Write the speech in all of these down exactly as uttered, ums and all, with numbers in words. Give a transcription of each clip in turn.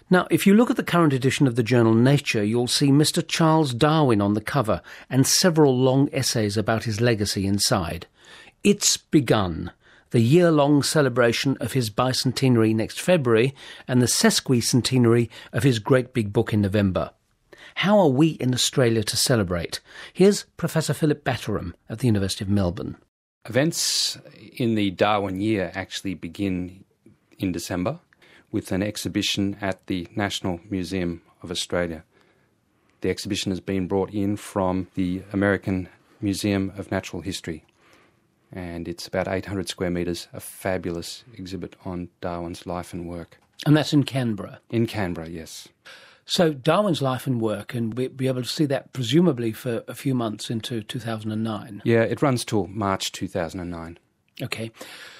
Now, if you look at the current edition of the journal Nature, you'll see Mister Charles Darwin on the cover and several long essays about his legacy inside. It's begun, the year-long celebration of his bicentenary next February and the sesquicentenary of his great big book in November. How are we in Australia to celebrate? Here's Professor Philip Batterham at the University of Melbourne. Events in the Darwin year actually begin in December with an exhibition at the National Museum of Australia. The exhibition has been brought in from the American Museum of Natural History, and it's about eight hundred square metres, a fabulous exhibit on Darwin's life and work. And that's in Canberra? In Canberra, yes. So Darwin's life and work, and we'll be able to see that presumably for a few months into two thousand nine? Yeah, it runs till March two thousand nine. Okay.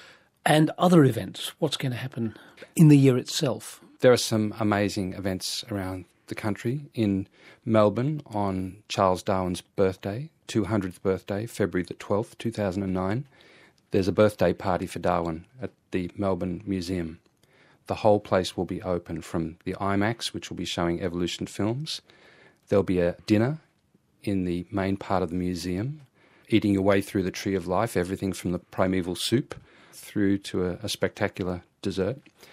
And other events, what's going to happen in the year itself? There are some amazing events around the country. In Melbourne on Charles Darwin's birthday, two hundredth birthday, February the twelfth, two thousand nine, there's a birthday party for Darwin at the Melbourne Museum. The whole place will be open, from the IMAX, which will be showing evolution films. There'll be a dinner in the main part of the museum, eating your way through the Tree of Life, everything from the primeval soup through to a, a spectacular dessert,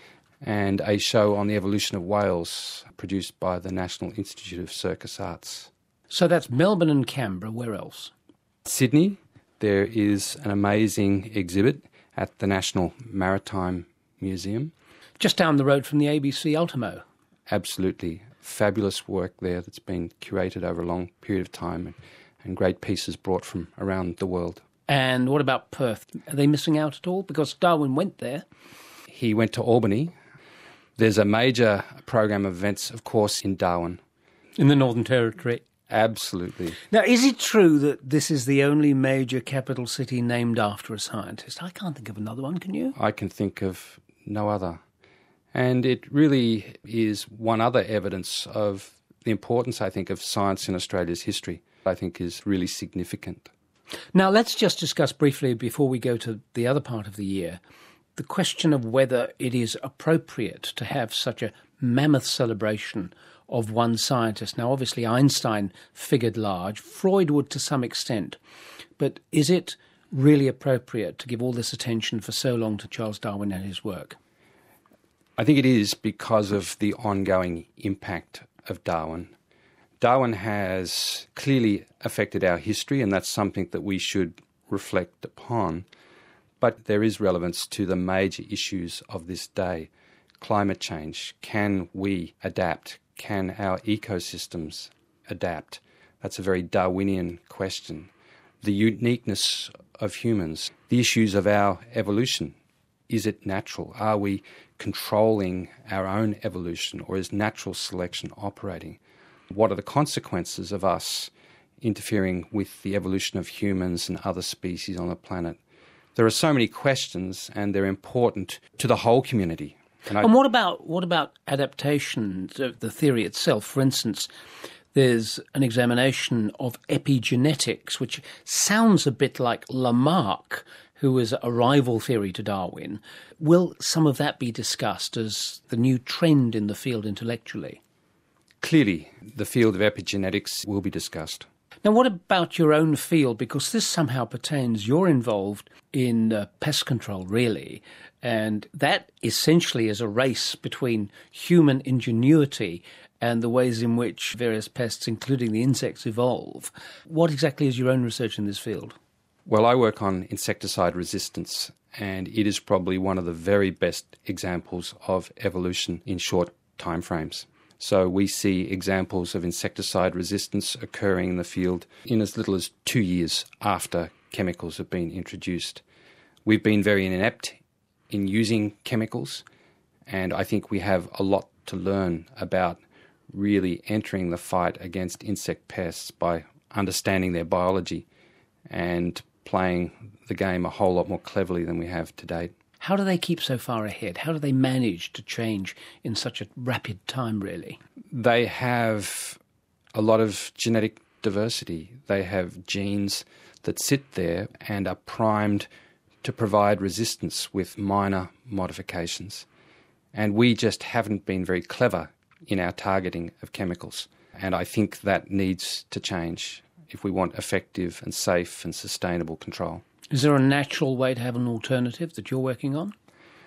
and a show on the evolution of whales produced by the National Institute of Circus Arts. So that's Melbourne and Canberra. Where else? Sydney, there is an amazing exhibit at the National Maritime Museum. Just down the road from the A B C Ultimo. Absolutely. Fabulous work there that's been curated over a long period of time, and, and great pieces brought from around the world. And what about Perth? Are they missing out at all? Because Darwin went there. He went to Albany. There's a major program of events, of course, in Darwin. In the Northern Territory. Absolutely. Now, is it true that this is the only major capital city named after a scientist? I can't think of another one, can you? I can think of no other. And it really is one other evidence of the importance, I think, of science in Australia's history, I think is really significant. Now, let's just discuss briefly, before we go to the other part of the year, the question of whether it is appropriate to have such a mammoth celebration of one scientist. Now, obviously, Einstein figured large, Freud would to some extent, but is it really appropriate to give all this attention for so long to Charles Darwin and his work? I think it is because of the ongoing impact of Darwin. Darwin has clearly affected our history, and that's something that we should reflect upon. But there is relevance to the major issues of this day. Climate change. Can we adapt? Can our ecosystems adapt? That's a very Darwinian question. The uniqueness of humans. The issues of our evolution. Is it natural? Are we controlling our own evolution, or is natural selection operating? What are the consequences of us interfering with the evolution of humans and other species on the planet? There are so many questions, and they're important to the whole community. And, and what about what about adaptation, the theory itself? For instance, there's an examination of epigenetics, which sounds a bit like Lamarck, who was a rival theory to Darwin. Will some of that be discussed as the new trend in the field intellectually? Clearly, the field of epigenetics will be discussed. Now, what about your own field? Because this somehow pertains, you're involved in uh, pest control, really, and that essentially is a race between human ingenuity and the ways in which various pests, including the insects, evolve. What exactly is your own research in this field? Well, I work on insecticide resistance, and it is probably one of the very best examples of evolution in short timeframes. So we see examples of insecticide resistance occurring in the field in as little as two years after chemicals have been introduced. We've been very inept in using chemicals, and I think we have a lot to learn about really entering the fight against insect pests by understanding their biology and playing the game a whole lot more cleverly than we have to date. How do they keep so far ahead? How do they manage to change in such a rapid time, really? They have a lot of genetic diversity. They have genes that sit there and are primed to provide resistance with minor modifications. And we just haven't been very clever in our targeting of chemicals. And I think that needs to change if we want effective and safe and sustainable control. Is there a natural way to have an alternative that you're working on?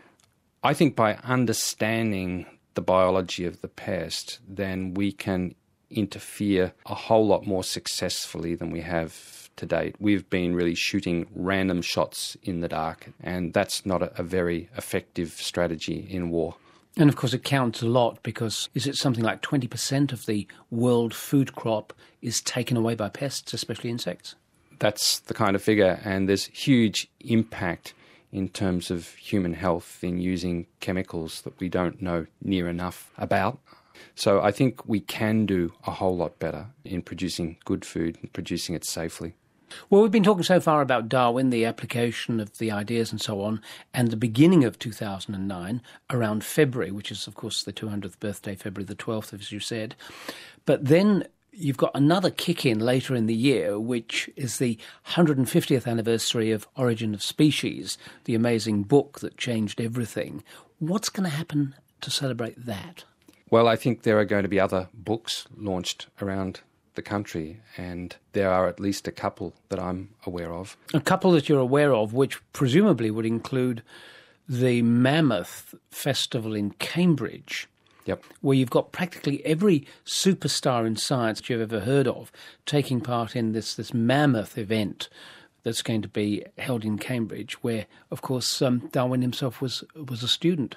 I think by understanding the biology of the pest, then we can interfere a whole lot more successfully than we have to date. We've been really shooting random shots in the dark, and that's not a, a very effective strategy in war. And of course it counts a lot, because is it something like twenty percent of the world food crop is taken away by pests, especially insects? That's the kind of figure, and there's huge impact in terms of human health in using chemicals that we don't know near enough about. So I think we can do a whole lot better in producing good food and producing it safely. Well, we've been talking so far about Darwin, the application of the ideas and so on, and the beginning of two thousand nine, around February, which is, of course, the two hundredth birthday, February the twelfth, as you said. But then you've got another kick-in later in the year, which is the one hundred fiftieth anniversary of Origin of Species, the amazing book that changed everything. What's going to happen to celebrate that? Well, I think there are going to be other books launched around the country, and there are at least a couple that I'm aware of. A couple that you're aware of, which presumably would include the Mammoth Festival in Cambridge. Yep. Where you've got practically every superstar in science that you've ever heard of taking part in this, this mammoth event that's going to be held in Cambridge, where, of course, um, Darwin himself was was a student.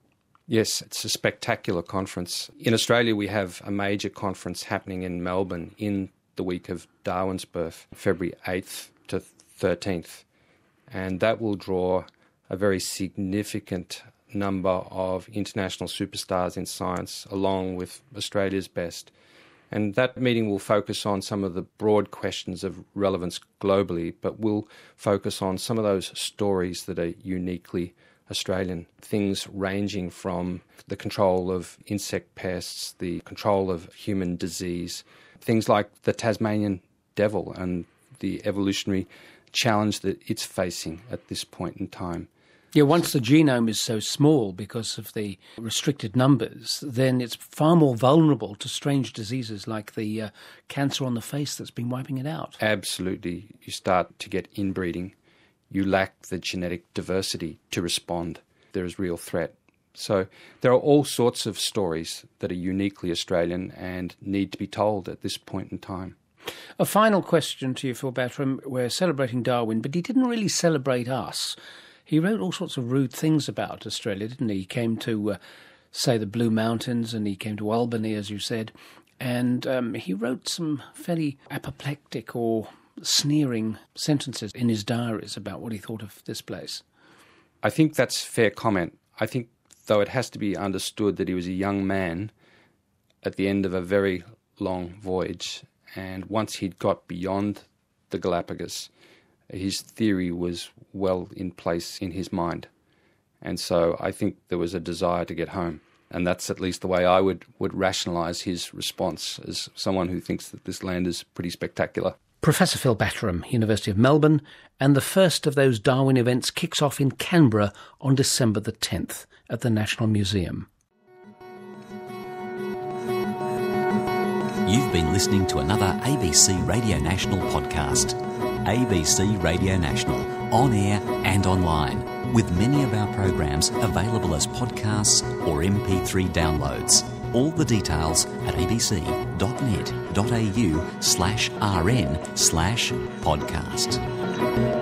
Yes, it's a spectacular conference. In Australia, we have a major conference happening in Melbourne in the week of Darwin's birth, February eighth to thirteenth. And that will draw a very significant number of international superstars in science, along with Australia's best. And that meeting will focus on some of the broad questions of relevance globally, but will focus on some of those stories that are uniquely Australian, things ranging from the control of insect pests, the control of human disease, things like the Tasmanian devil and the evolutionary challenge that it's facing at this point in time. Yeah, once the genome is so small because of the restricted numbers, then it's far more vulnerable to strange diseases like the uh, cancer on the face that's been wiping it out. Absolutely. You start to get inbreeding. You lack the genetic diversity to respond. There is real threat. So there are all sorts of stories that are uniquely Australian and need to be told at this point in time. A final question to you, Phil Bartram. We're celebrating Darwin, but he didn't really celebrate us. He wrote all sorts of rude things about Australia, didn't he? He came to, uh, say, the Blue Mountains, and he came to Albany, as you said, and um, he wrote some fairly apoplectic or sneering sentences in his diaries about what he thought of this place. I think that's fair comment. I think, though, it has to be understood that he was a young man at the end of a very long voyage, and once he'd got beyond the Galapagos, his theory was well in place in his mind. And so I think there was a desire to get home. And that's at least the way I would, would rationalise his response as someone who thinks that this land is pretty spectacular. Professor Phil Bartram, University of Melbourne, and the first of those Darwin events kicks off in Canberra on December the tenth at the National Museum. You've been listening to another A B C Radio National podcast. A B C Radio National, on air and online, with many of our programs available as podcasts or M P three downloads. All the details at abc.net.au slash rn slash podcast.